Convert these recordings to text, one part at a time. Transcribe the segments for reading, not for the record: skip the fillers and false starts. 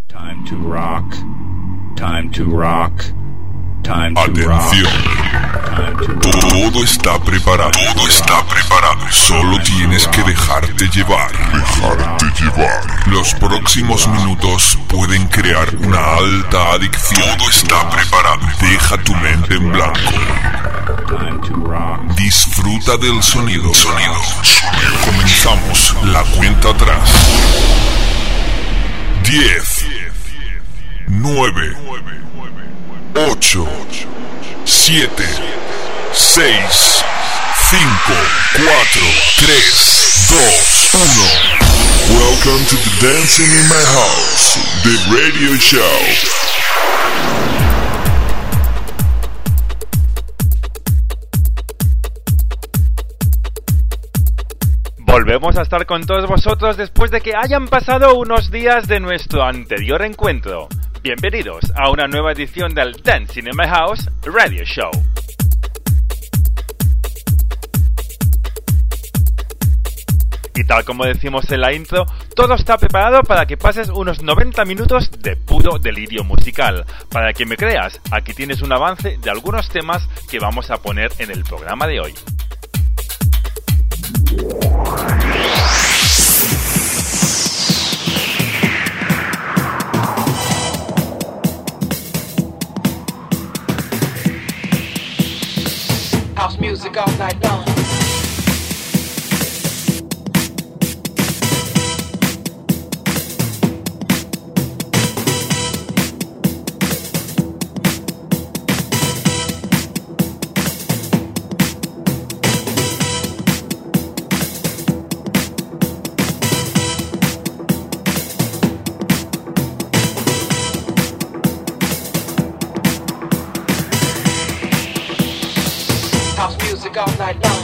Time to rock. Time to rock. Time to Atención. Todo está preparado. Todo está preparado. Solo tienes que dejarte llevar. Dejarte llevar. Los próximos minutos pueden crear una alta adicción. Todo está preparado. Deja tu mente en blanco. Disfruta del sonido. Comenzamos la cuenta atrás. 10, 9, 8, 7, 6, 5, 4, 3, 2, 1. Welcome to the Dancing in My House, the radio show. Volvemos a estar con todos vosotros después de que hayan pasado unos días de nuestro anterior encuentro. Bienvenidos a una nueva edición del Dancing in My House Radio Show. Y tal como decimos en la intro, todo está preparado para que pases unos 90 minutos de puro delirio musical. Para que me creas, aquí tienes un avance de algunos temas que vamos a poner en el programa de hoy. House music all night long. All night long.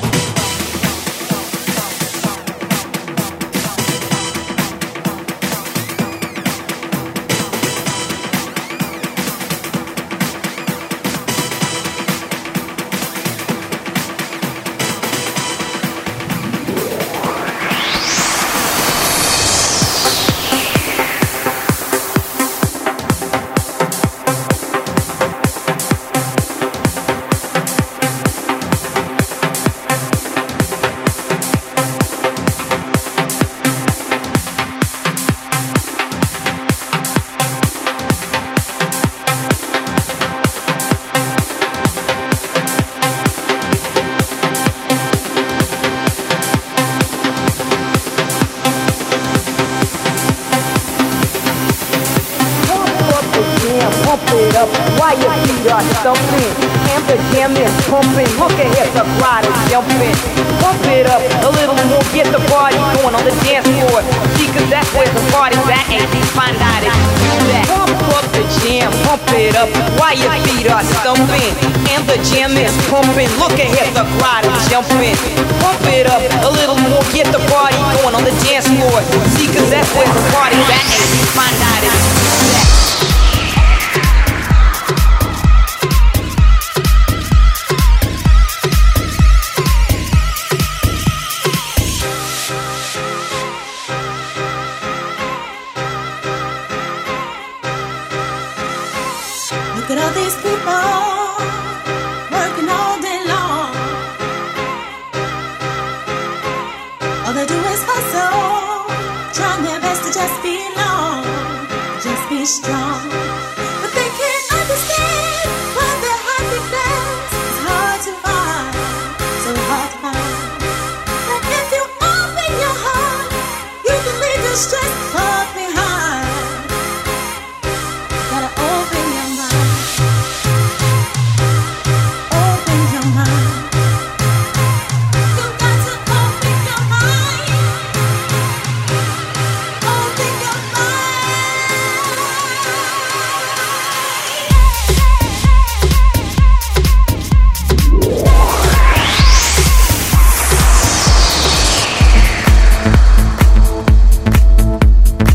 Stumping, and the jam is pumping. Look ahead, the crowd is jumping. Pump it up a little more, get the party going on the dance floor. See, cause that's where the party's at, and we find out if you do that. Pump up the jam, pump it up while your feet are stumping, and the jam is pumping. Look ahead, the crowd is jumping. Pump it up a little more, get the party going on the dance floor. See, cause that's where the party's at, and we find out if you do that. Look at all these people working all day long. All they do is hustle, trying their best to just belong, just be strong. But they can't understand why their heart declares it's hard to find, so hard to find. But if you open your heart, you can leave your stress far behind. Gotta open your mind. Open your mind. You got to open your mind. Open your mind.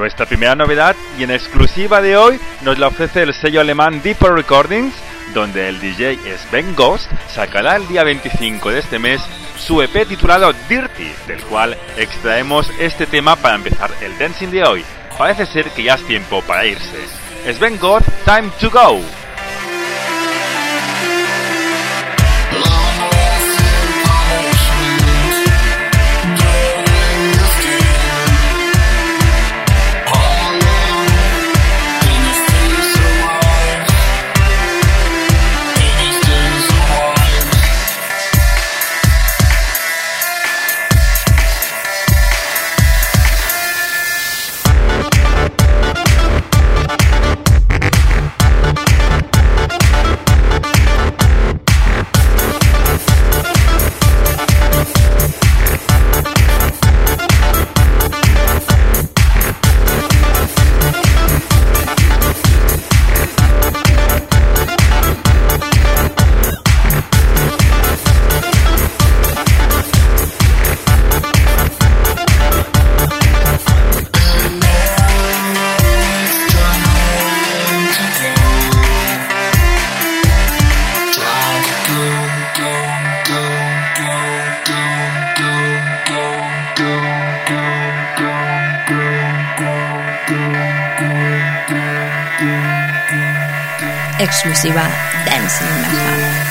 Nuestra primera novedad y en exclusiva de hoy nos la ofrece el sello alemán Deeper Recordings, donde el DJ Sven Ghost sacará el día 25 de este mes su EP titulado Dirty, del cual extraemos este tema para empezar el dancing de hoy. Parece ser que ya es tiempo para irse. Sven Ghost, Time to Go. Exclusiva Dancing in My Heart.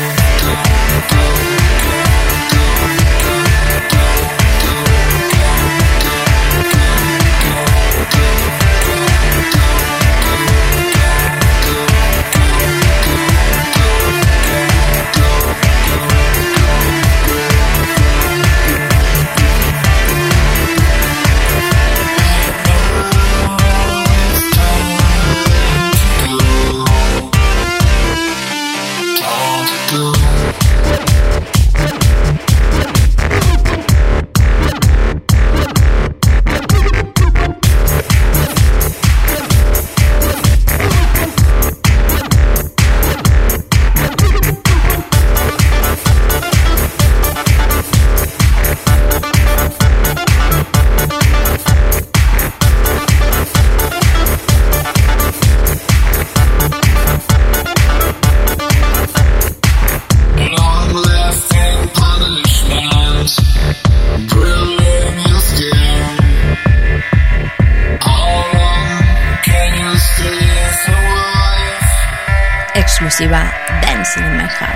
Exclusiva Dancing in My Heart.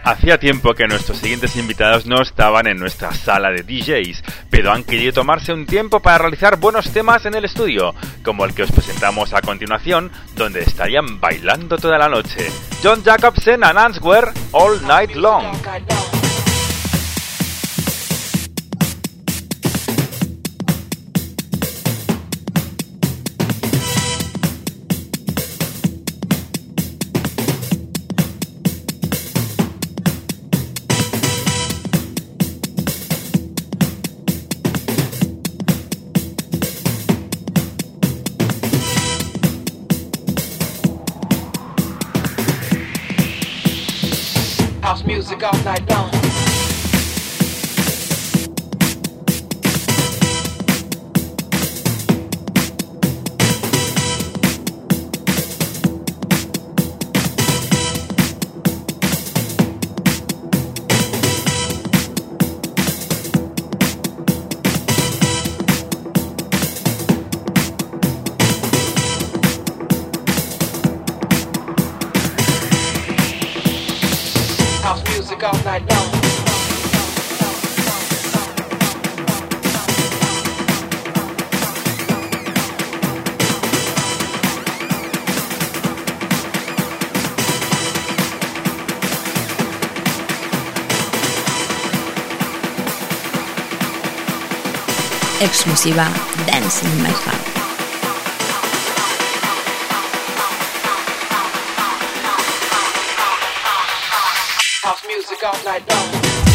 Hacía tiempo que nuestros siguientes invitados no estaban en nuestra sala de DJs, pero han querido tomarse un tiempo para realizar buenos temas en el estudio, como el que os presentamos a continuación, donde estarían bailando toda la noche. John Jacobsen and Answer, All Night Long. House music all night long. House music all night long. Exclusiva Dancing in My Heart. House music all night long.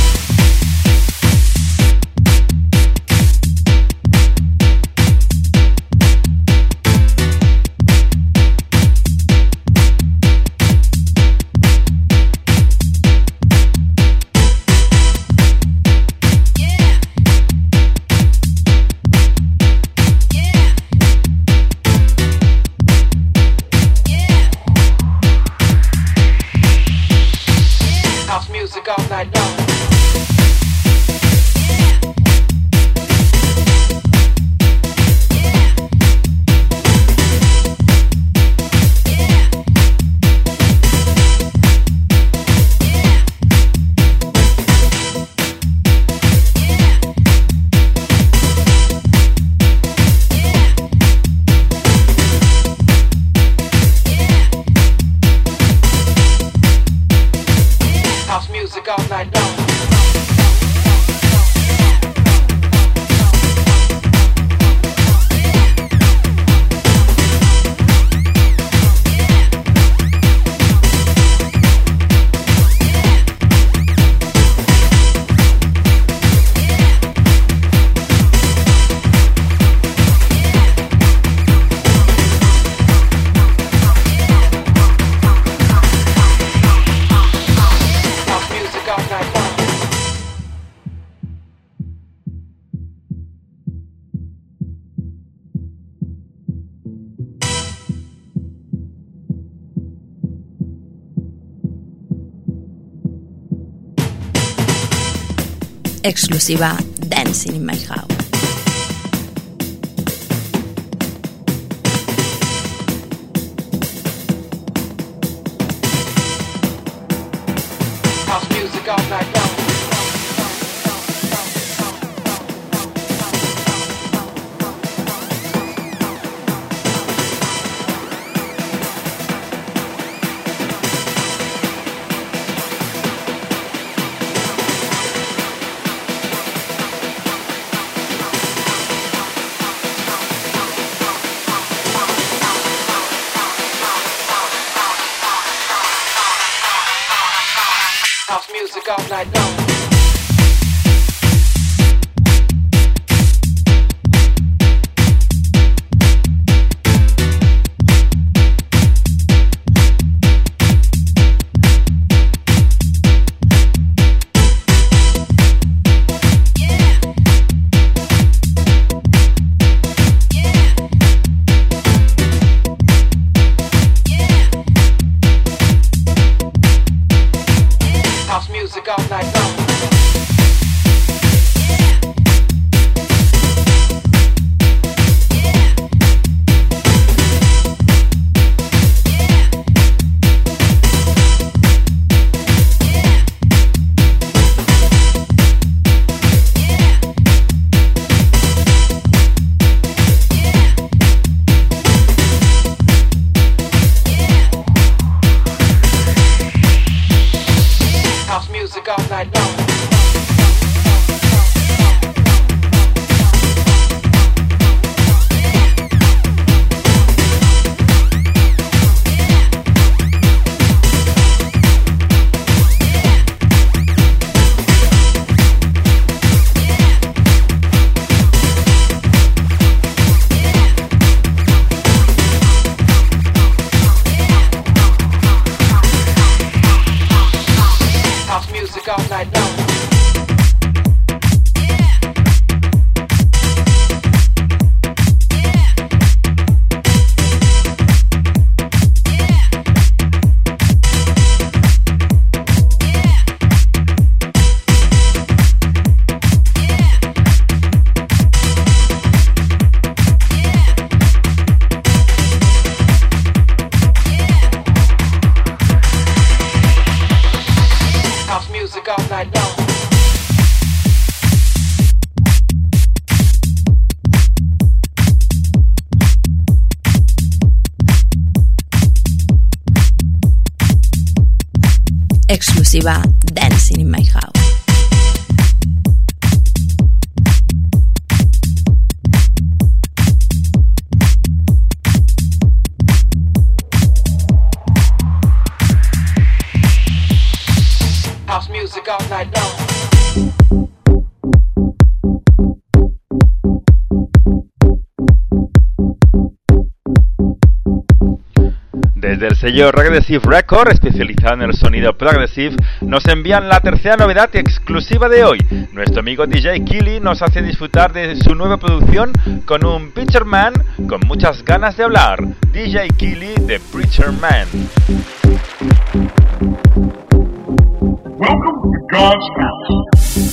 House music all night long. House music all night long. House music all night long. Exclusiva Dancing in My Heart. House music all night long. House music all night long. House music all night long. Exclusiva Dancing in My House. House music all night long. Desde el sello Regressive Record, especializado en el sonido progressive, nos envían la tercera novedad exclusiva de hoy. Nuestro amigo DJ Killy nos hace disfrutar de su nueva producción con un Preacher Man con muchas ganas de hablar. DJ Killy de Preacher Man. Welcome to God's house.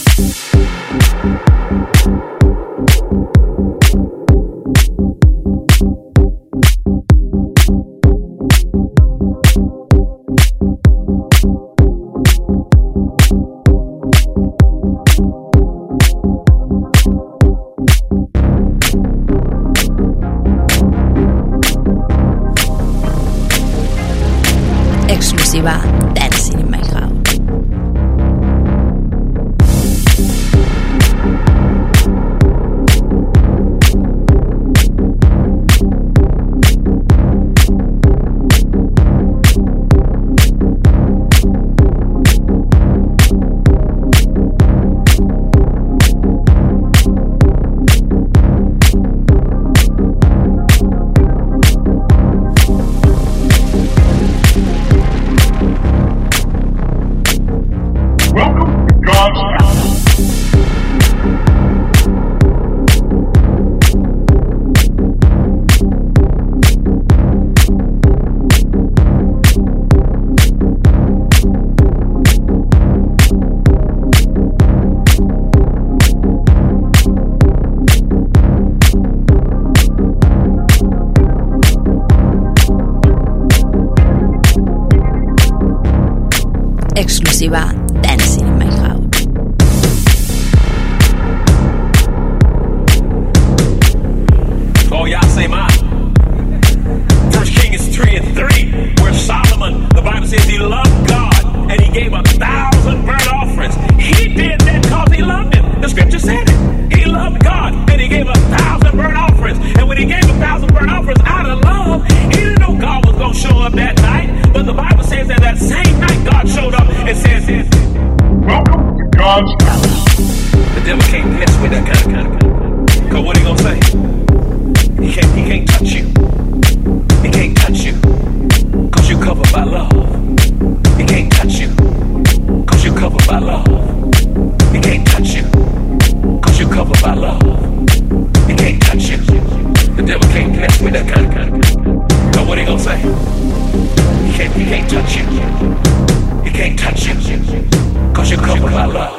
Exclusiva Dancing in My House. Exclusiva Dancing in My House. Oh, y'all say mine. 1 Kings 3:3, where Solomon, the Bible says he loved God and he gave 1,000 burnt offerings. He did that because he loved him. The scripture said it. He loved God and he gave 1,000 burnt offerings. And when he gave 1,000 burnt offerings out of love, he didn't know God was going to show up that night. But the Bible says that same night God showed up and says, Welcome to God's house. the devil can't mess with that kind of. Because what he going to say? He can't touch you. He can't touch you. Because you're covered by love. He can't touch you. Because you're covered by love. He can't touch you. Because you're covered by love. He can't touch you. The devil can't mess with that kind of. Know what he gonna say? He can't touch you. He can't touch you. Because you're covered by love.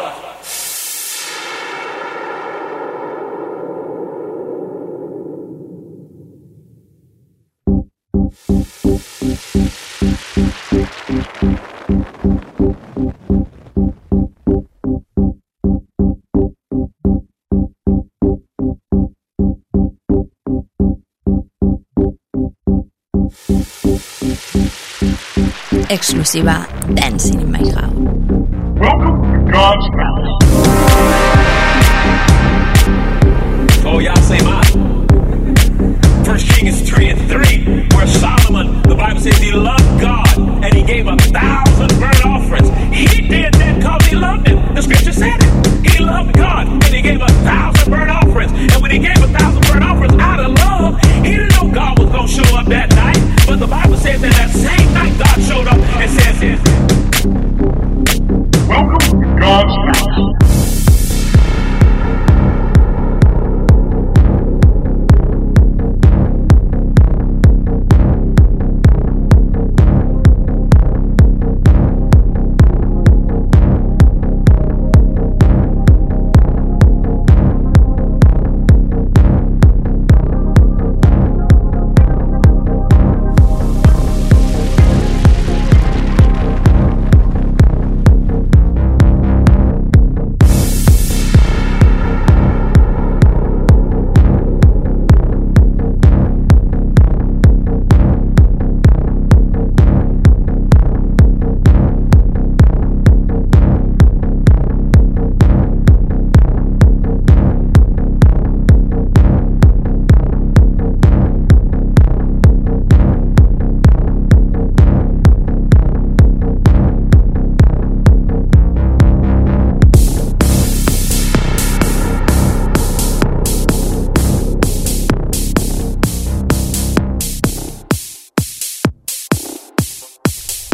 Exclusiva Dancing in My House. Welcome to God's house. Oh, y'all say mine. 1 Kings 3:3, where Solomon, the Bible says he loved God and he gave 1,000 burnt offerings. He did that because he loved him. The scripture said it. He loved God and he gave 1,000 burnt offerings. And when he gave 1,000 burnt offerings out of love, he didn't know God was going to show up that night. But the Bible says that same night God showed up and says, Welcome to God's house.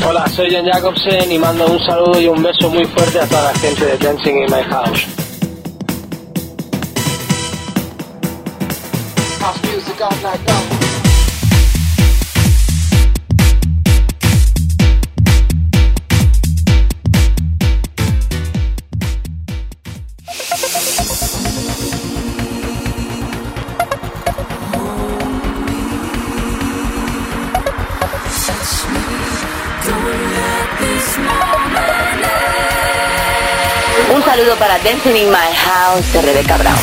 Hola, soy Jan Jacobsen y mando un saludo y un beso muy fuerte a toda la gente de Dancing in My House. House music all night long. Un saludo para Dancing in My House de Rebecca Brown.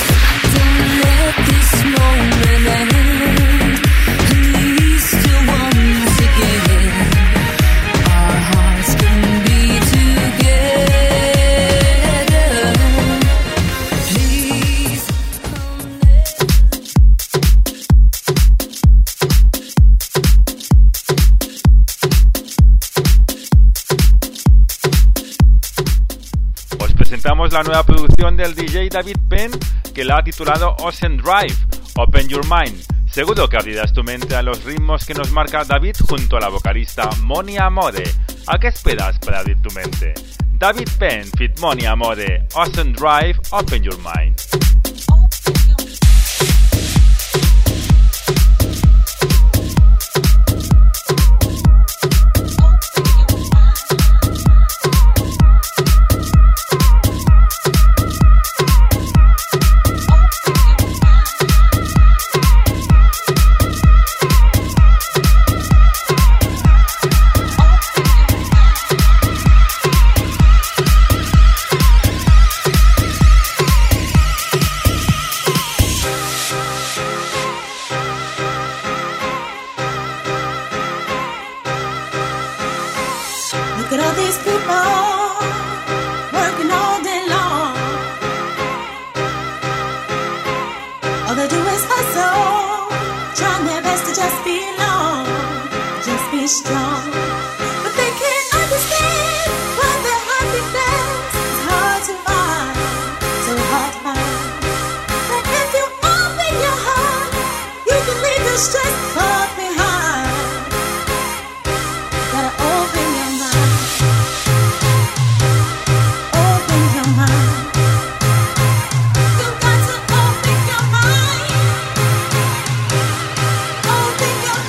Presentamos la nueva producción del DJ David Penn, que la ha titulado Ocean Drive, Open Your Mind. Seguro que abrirás tu mente a los ritmos que nos marca David junto a la vocalista Moni Amore. ¿A qué esperas para abrir tu mente? David Penn feat Moni Amore, Ocean Drive, Open Your Mind. Look at all these people working all day long. All they do is hustle, trying their best to just be alone, just be strong. But they can't understand why their happiness is hard to find, so hard to find. But if you open your heart, you can leave the stress far behind. Gotta open your mind. Open your mind. You got to open your mind. Open your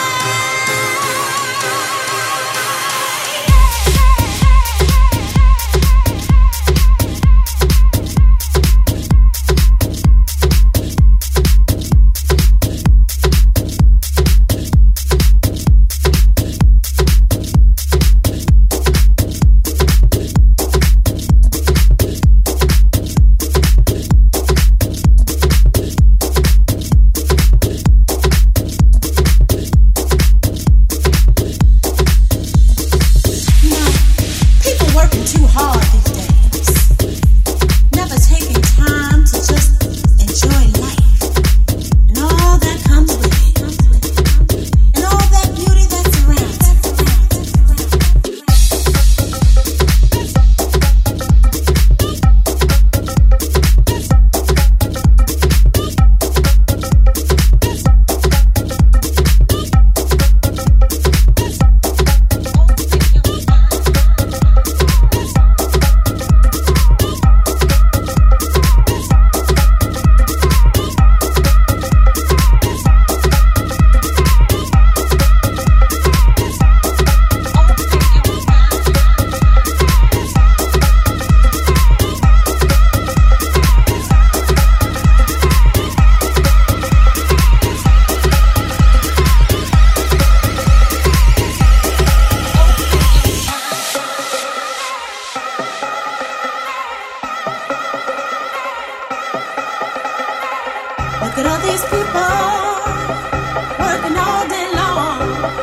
Look at all these people working all day long.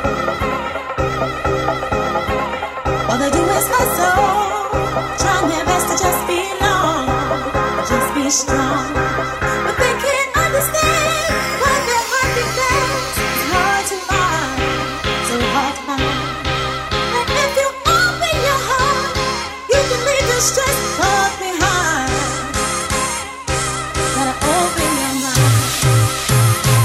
All they do is hustle, trying their best to just be alone, just be strong. But they can't understand why their happiness is hard to find, so hard to find. But if you open your heart, you can leave the stress far behind. Gotta open your mind.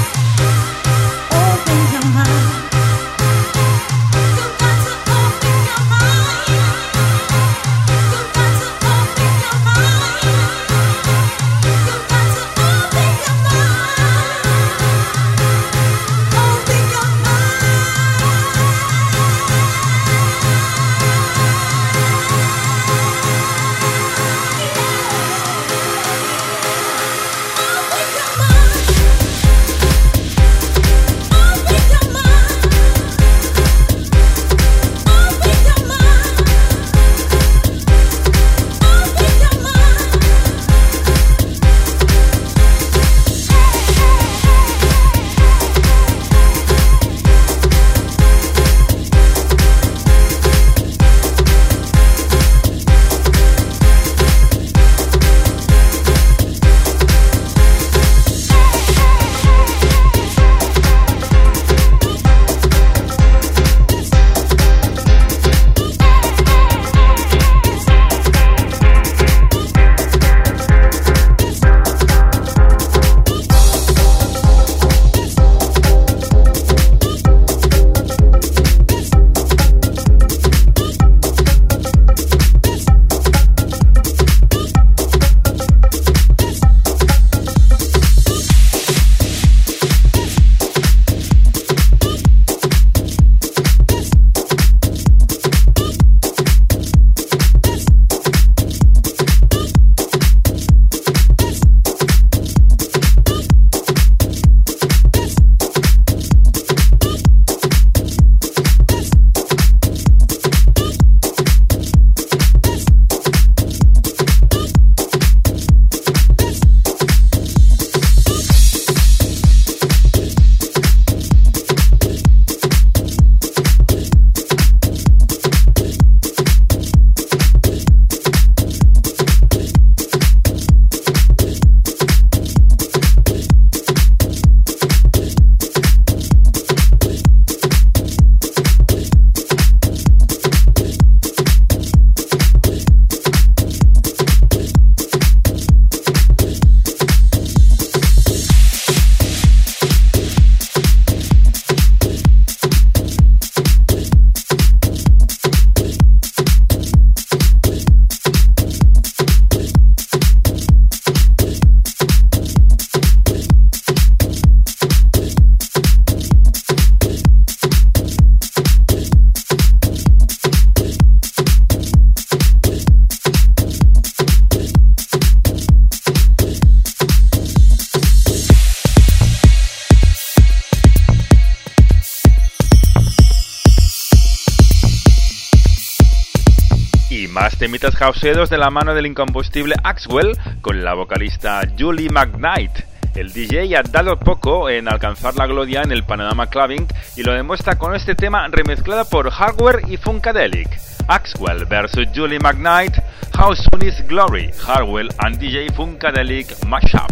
Más temitas houseeros de la mano del incombustible Axwell con la vocalista Julie McKnight. El DJ ha dado poco en alcanzar la gloria en el panorama clubbing y lo demuestra con este tema remezclado por Hardware y Funkadelic. Axwell vs Julie McKnight, How Soon Is Glory, Hardwell and DJ Funkadelic Mashup.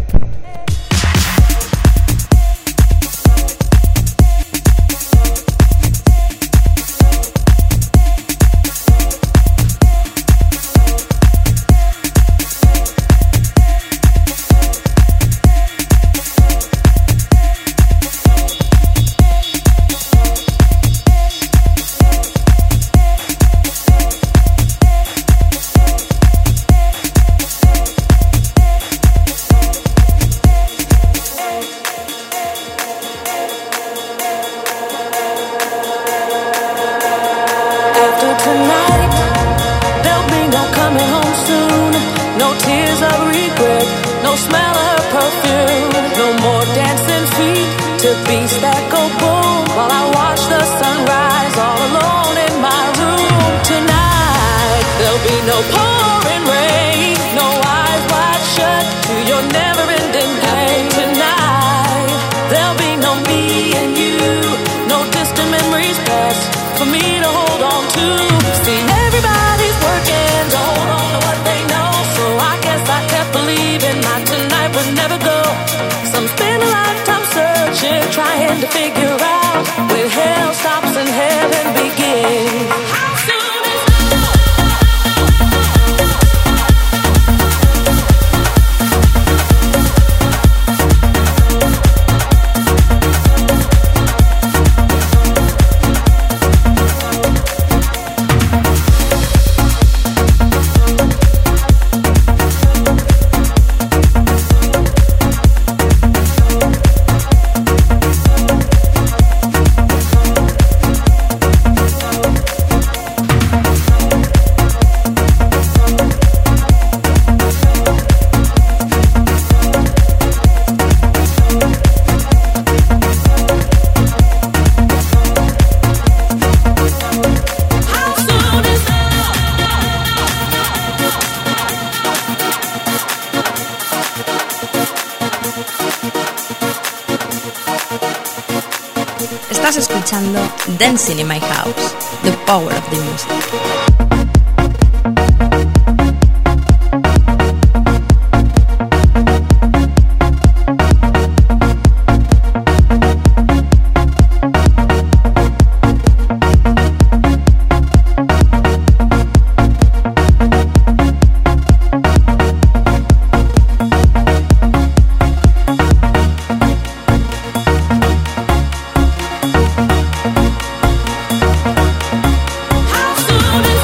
Estás escuchando Dancing in My House, The Power of the Music. How soon is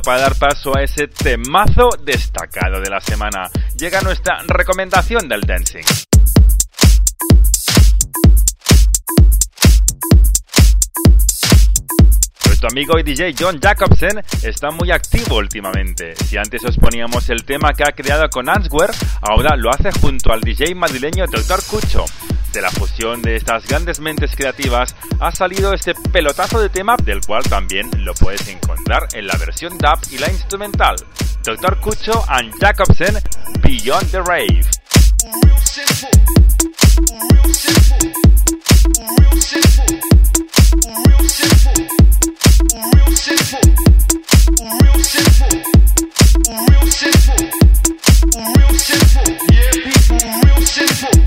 para dar paso a ese temazo destacado de la semana. Llega nuestra recomendación del dancing. Nuestro amigo y DJ John Jacobsen está muy activo últimamente. Si antes os poníamos el tema que ha creado con Answer, ahora lo hace junto al DJ madrileño Dr. Cucho. De la fusión de estas grandes mentes creativas ha salido este pelotazo de tema, del cual también lo puedes encontrar en la versión dub y la instrumental. Dr. Cucho and Jacobsen, Beyond the Rave. Real simple, real simple, real simple, real simple, real simple, real simple, real simple, real simple, yeah people, real simple.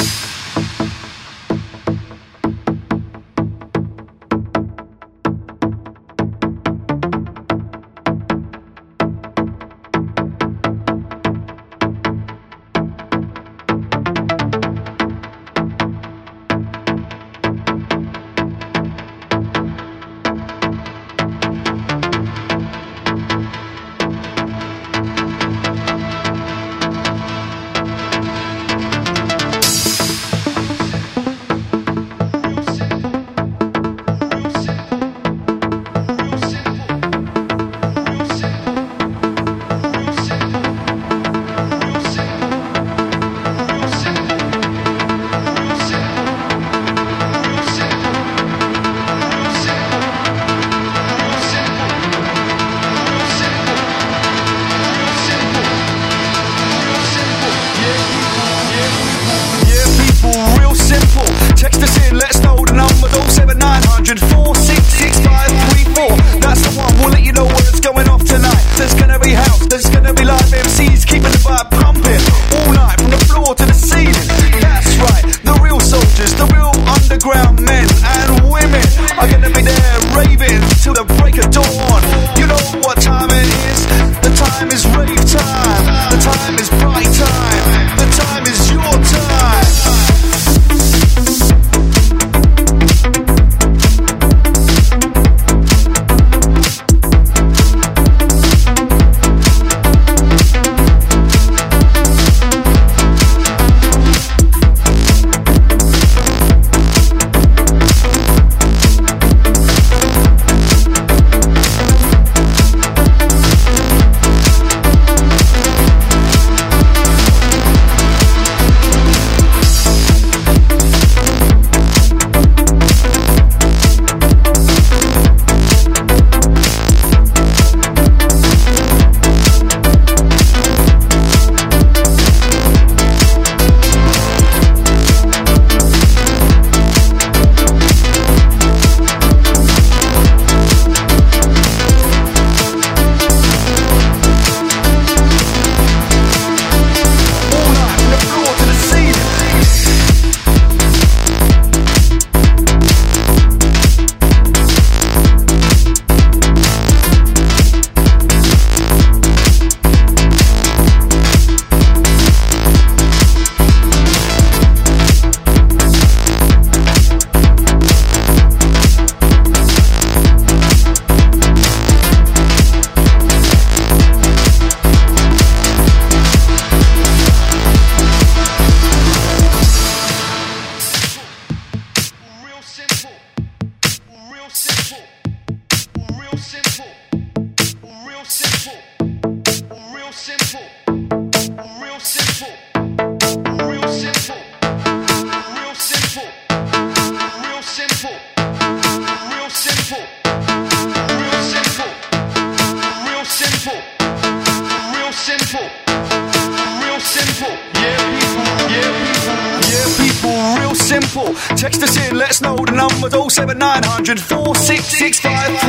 Text us in, let us know the number 07900 466 534. That's the one, we'll let you know where it's going off tonight. There's gonna be house, there's gonna be live MCs keeping the vibe pumping all night from the floor to the ceiling. That's right, the real soldiers, the real underground men and women are gonna be there raving till the break of dawn. You know what time it is? The time is rave time. The time is party time. The time is your time. Text us in, let us know the number 07900 466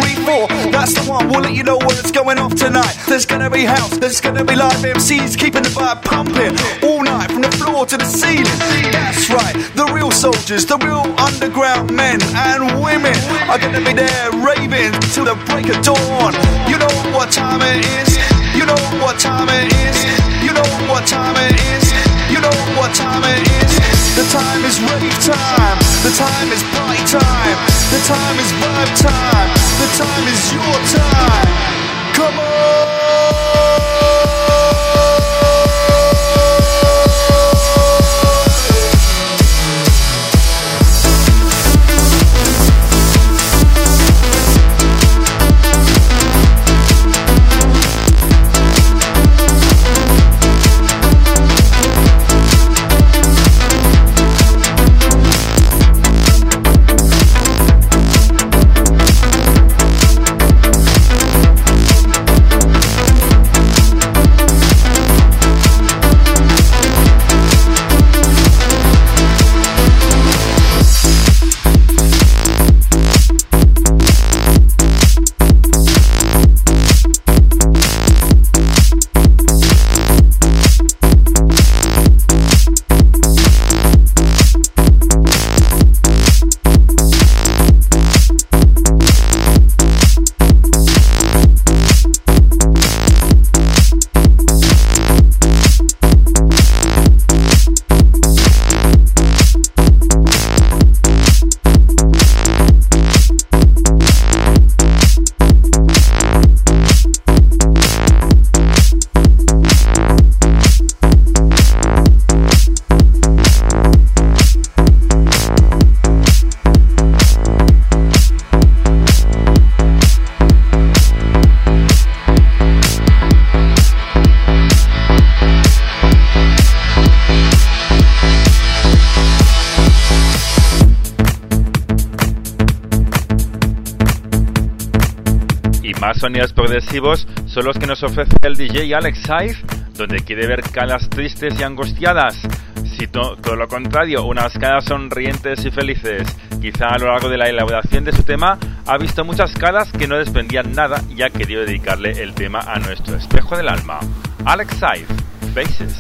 534. That's the one, we'll let you know where it's going off tonight. There's gonna be house, there's gonna be live MCs keeping the vibe pumping all night from the floor to the ceiling. That's right, the real soldiers, the real underground men and women are gonna be there raving till the break of dawn. You know what time it is, you know what time it is, you know what time it is, you know what time it is. The time is rave time, the time is party time, the time is vibe time, the time is your time. Come on! sonidos progresivos son los que nos ofrece el DJ Alex Saif, donde quiere ver caras tristes y angustiadas. Si todo lo contrario, unas caras sonrientes y felices. Quizá a lo largo de la elaboración de su tema ha visto muchas caras que no desprendían nada y ha querido dedicarle el tema a nuestro espejo del alma. Alex Saif, Faces.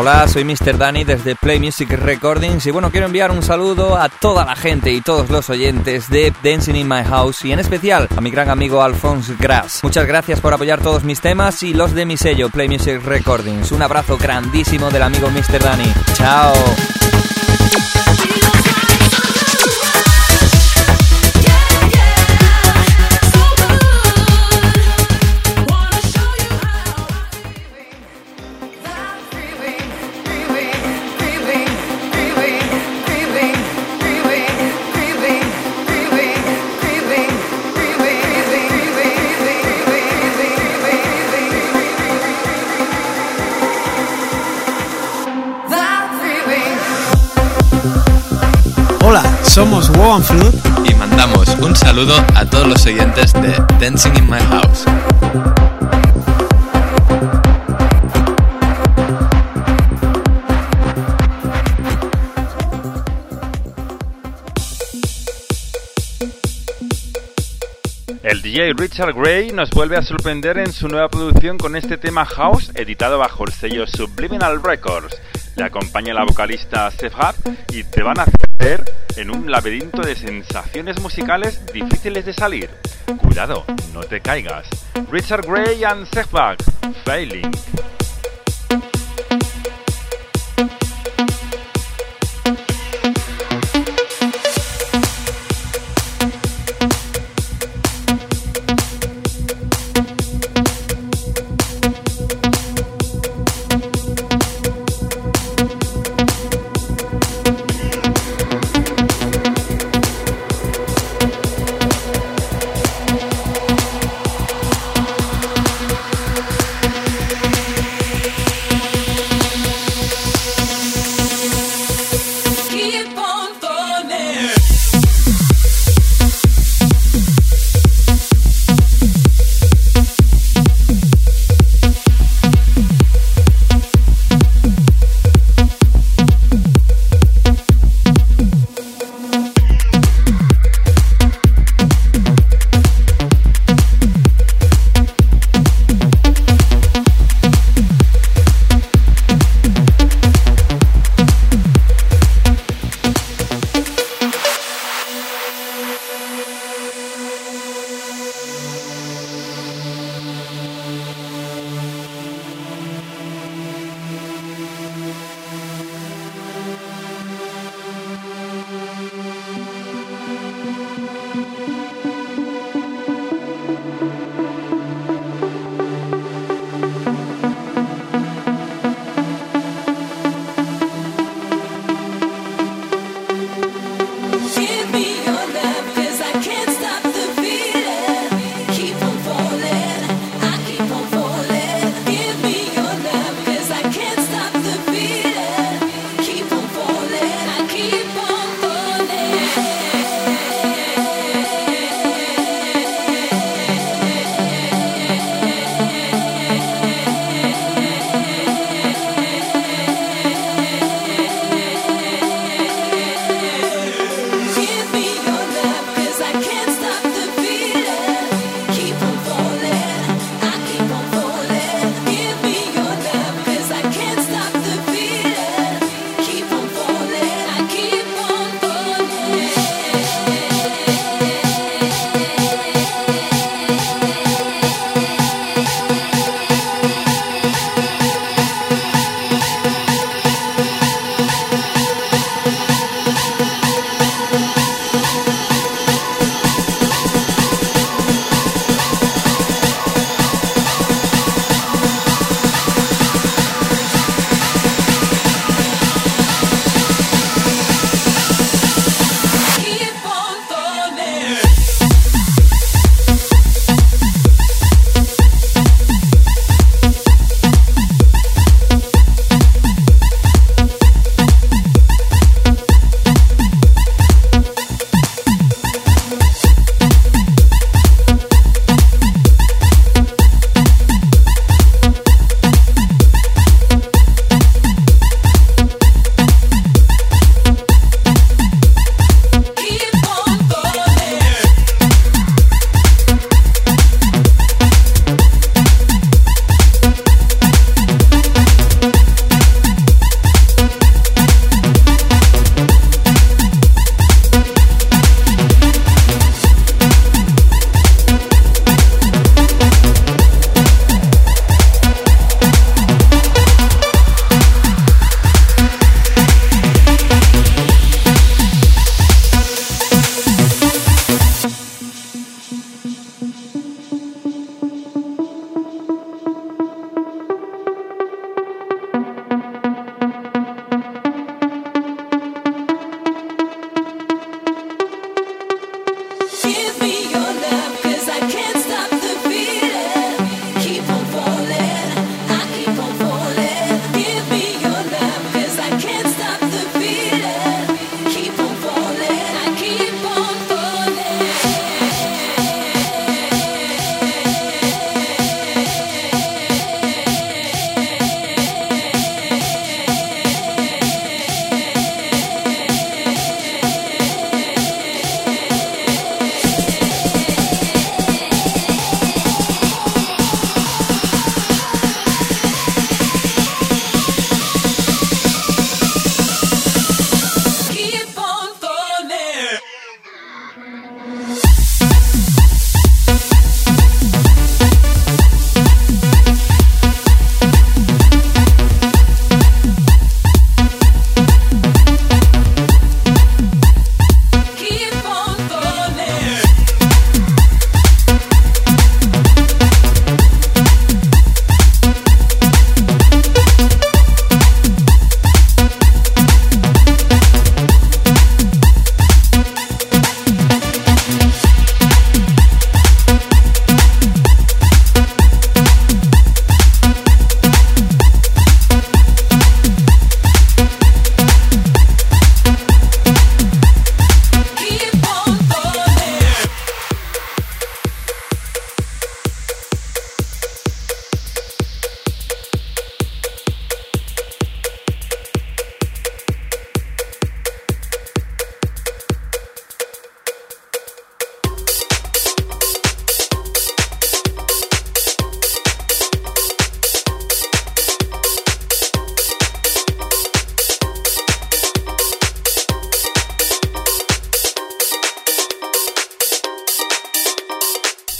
Hola, soy Mr. Dani desde Play Music Recordings y bueno, quiero enviar un saludo a toda la gente y todos los oyentes de Dancing in My House y en especial a mi gran amigo Alphonse Grass. Muchas gracias por apoyar todos mis temas y los de mi sello Play Music Recordings. Un abrazo grandísimo del amigo Mr. Dani. Chao. Hola, somos Wow and Flood y mandamos un saludo a todos los oyentes de Dancing in My House. El DJ Richard Gray nos vuelve a sorprender en su nueva producción con este tema House, editado bajo el sello Subliminal Records. Le acompaña la vocalista Sefab y te van a hacer en un laberinto de sensaciones musicales difíciles de salir. Cuidado, no te caigas. Richard Gray and Sefab, Failing.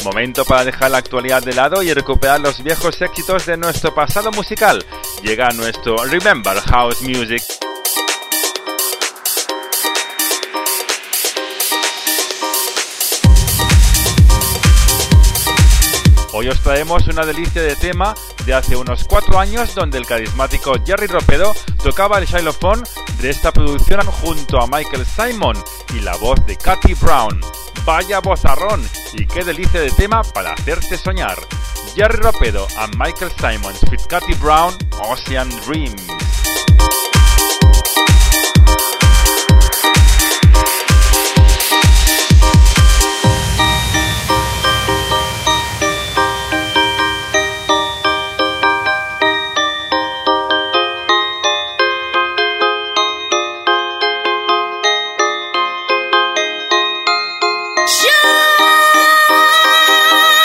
Momento para dejar la actualidad de lado y recuperar los viejos éxitos de nuestro pasado musical. Llega nuestro Remember House Music. Hoy os traemos una delicia de tema de hace unos 4 años donde el carismático Jerry Ropedo tocaba el xilofón de esta producción junto a Michael Simon y la voz de Katy Brown. Vaya vozarrón y qué delicia de tema para hacerte soñar. Jerry Ropedo and Michael Simon with Katy Brown, Ocean Dreams.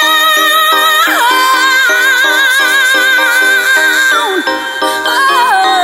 Oh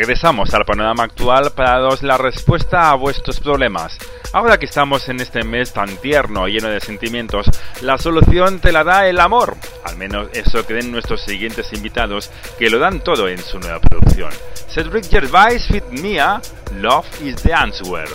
Regresamos al panorama actual para daros la respuesta a vuestros problemas. Ahora que estamos en este mes tan tierno, lleno de sentimientos, la solución te la da el amor. Al menos eso creen nuestros siguientes invitados, que lo dan todo en su nueva producción. Cedric Gervais feat. Mia, Love is the Answer.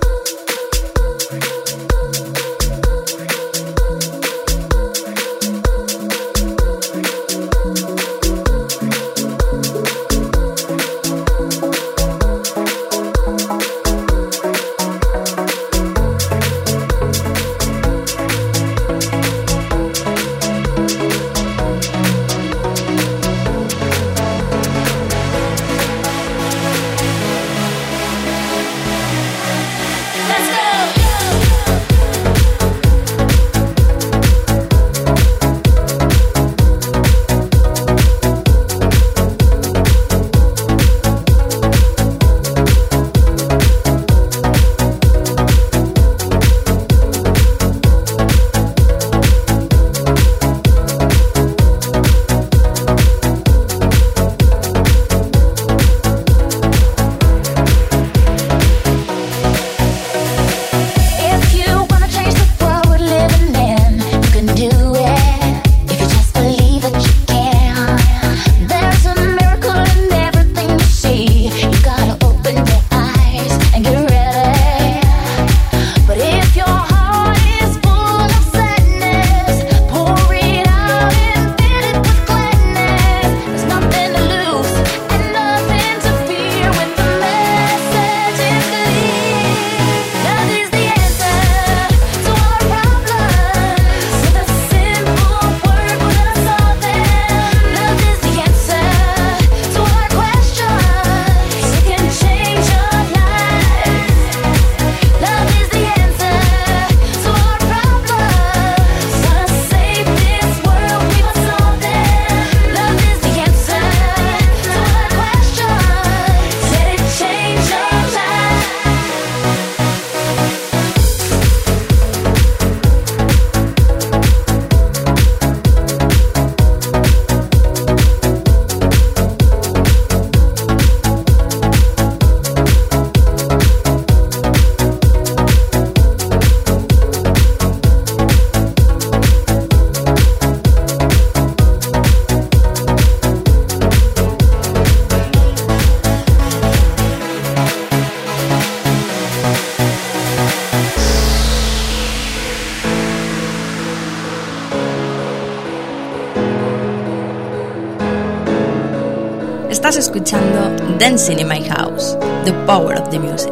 Estás escuchando Dancing in My House, The Power of the Music.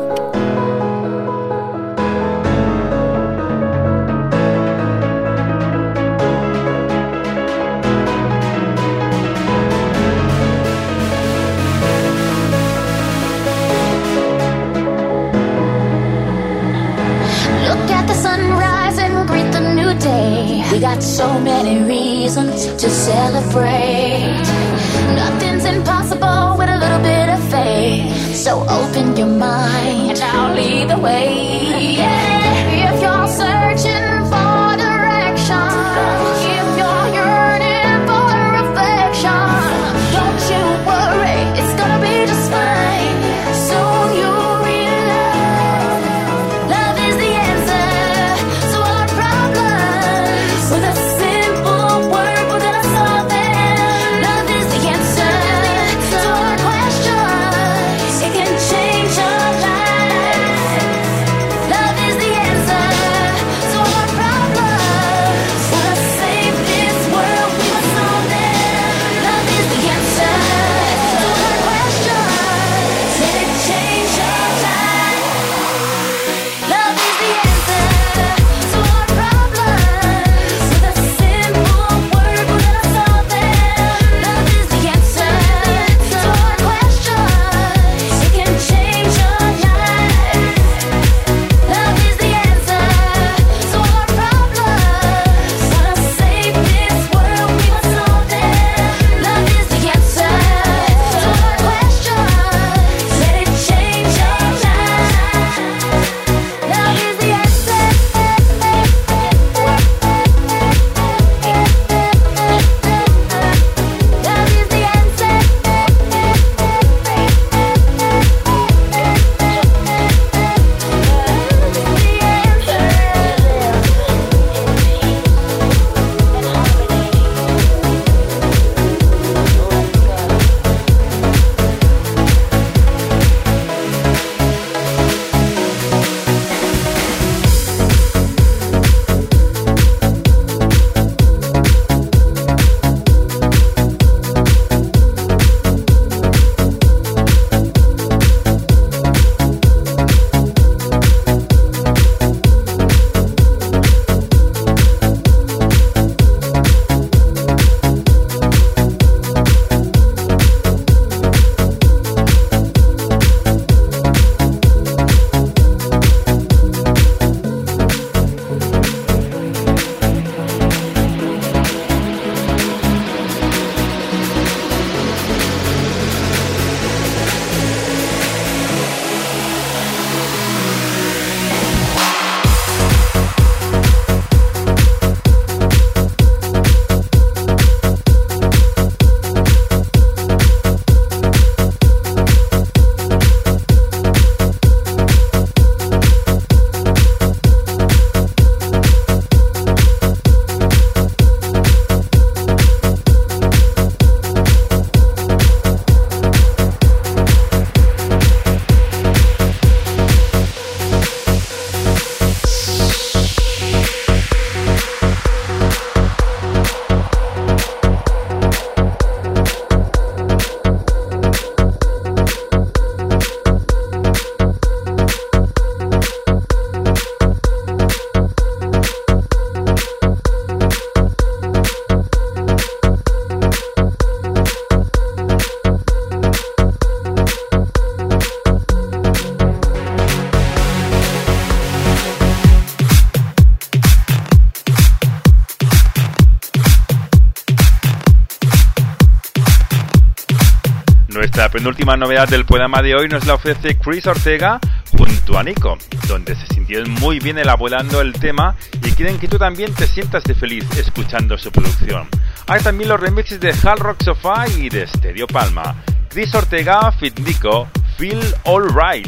Look at the sunrise and greet the new day. We got so many reasons to celebrate. Nothing's impossible with a little bit of faith. So open your mind and I'll lead the way. Yeah. If you're searching for direction, if you're yearning for affection, don't you worry, it's gonna be just fine. Soon you'll realize love is the answer to our problems. With a simple word, we're gonna solve them. Love is the answer to our questions. It can change your life. Love penúltima novedad del programa de hoy nos la ofrece Chris Ortega junto a Nico, donde se sintieron muy bien elaborando el tema y quieren que tú también te sientas de feliz escuchando su producción. Hay también los remixes de Hard Rock Sofá y de Stereo Palma. Chris Ortega, Fit Nico, Feel Alright.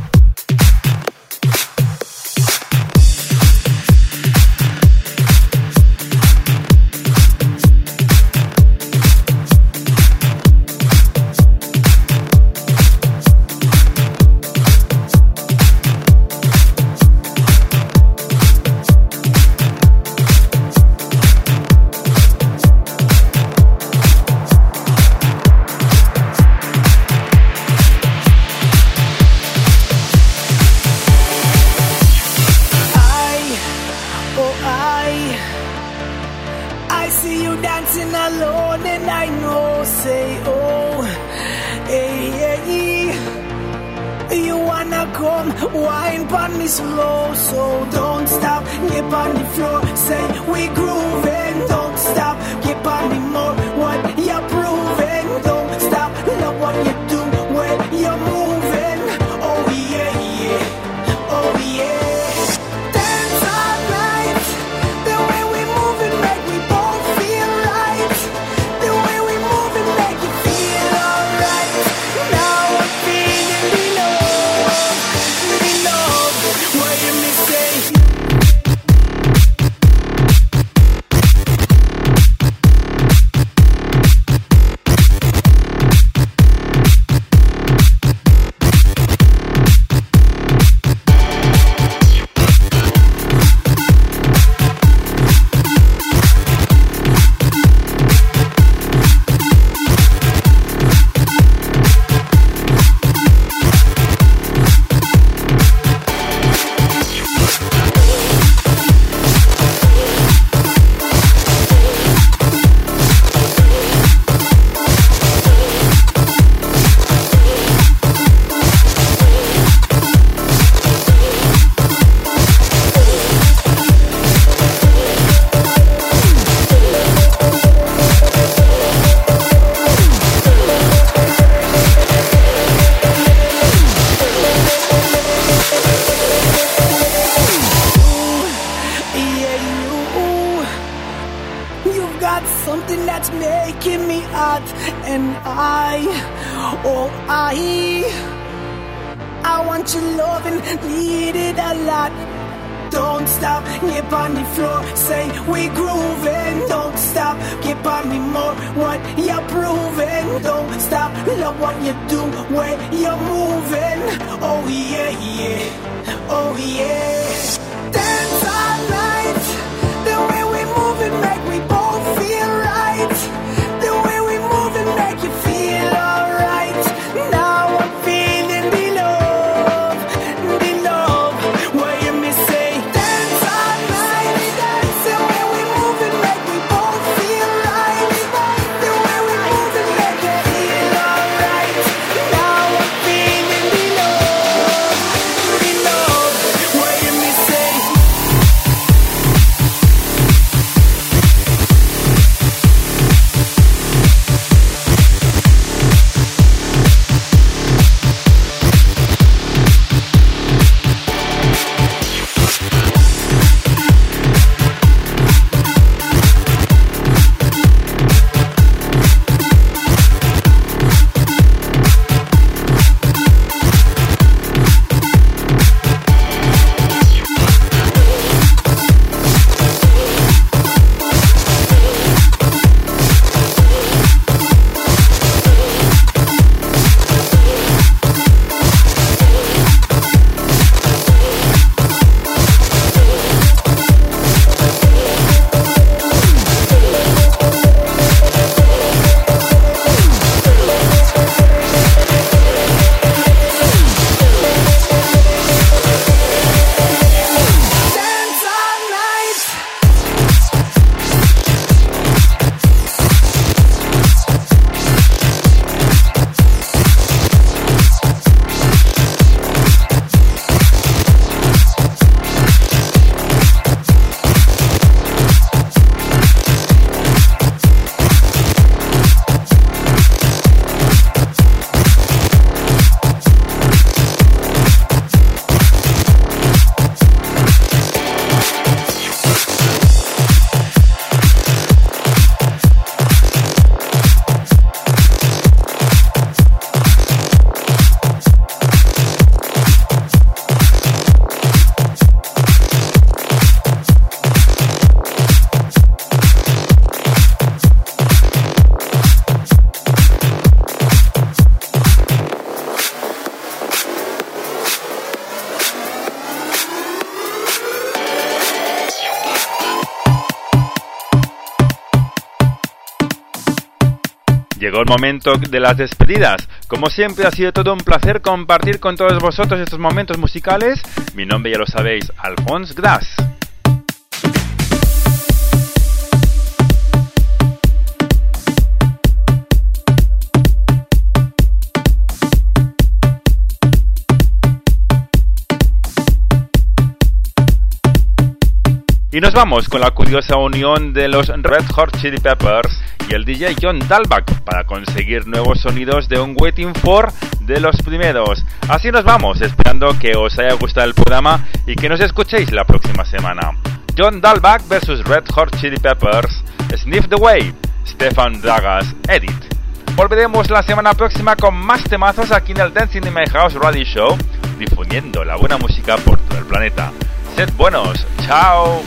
Slow, so don't stop, get on the floor, say we grooving, don't stop, get on me more, what you're proving, don't stop, love what you do when you're moving, oh yeah, yeah, oh yeah, dance all night, the way we move it make we both feel right, the way we move it make you feel alright, now I'm feeling the love, what you me say? I want your loving, need it a lot. Don't stop, get on the floor, say we grooving. Don't stop, get on me more, what you're proving. Don't stop, love what you do when you're moving. Oh yeah, yeah, oh yeah. Dance all night, the way we move it make we both feel right. The way we move it make you feel alright. Now I'm feeling the love, what you me say. Dance all night, the way we move it make we both feel right. The way we move it make you feel alright. Now I'm feeling the love, what you Llegó el momento de las despedidas. Como siempre ha sido todo un placer compartir con todos vosotros estos momentos musicales. Mi nombre ya lo sabéis, Alphonse Gras. Y nos vamos con la curiosa unión de los Red Hot Chili Peppers y el DJ John Dalbach para conseguir nuevos sonidos de un Waiting For de los primeros. Así nos vamos, esperando que os haya gustado el programa y que nos escuchéis la próxima semana. John Dalbach vs Red Hot Chili Peppers, Sniff the Way, Stefan Dragas, Edit. Volveremos la semana próxima con más temazos aquí en el Dancing in My House Radio Show, difundiendo la buena música por todo el planeta. Sed buenos, chao.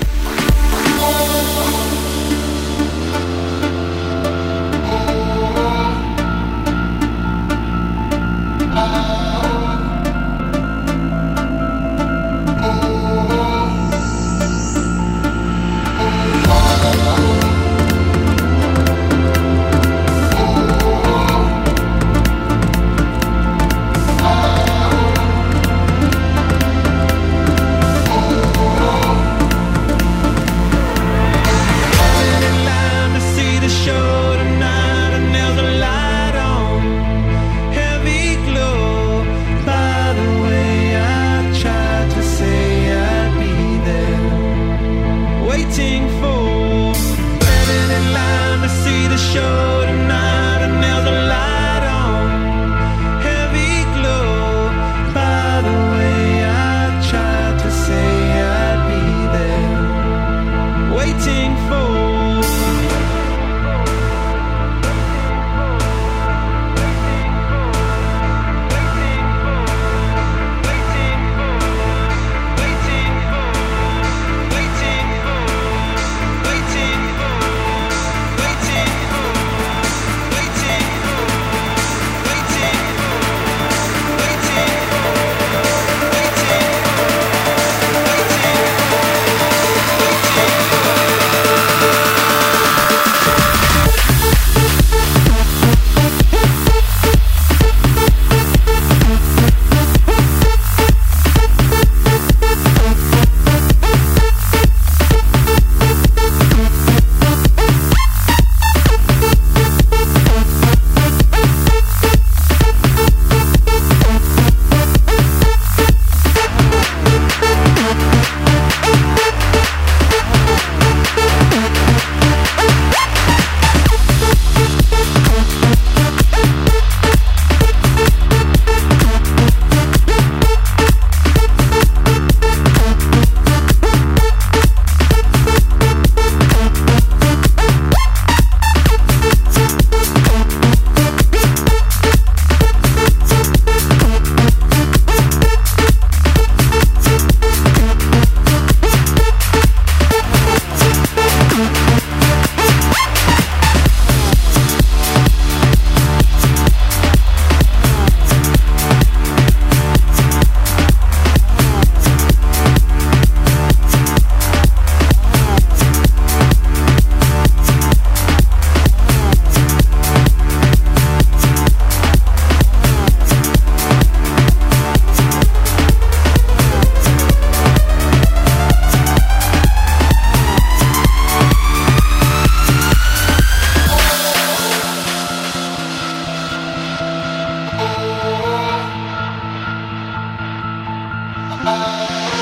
Bye.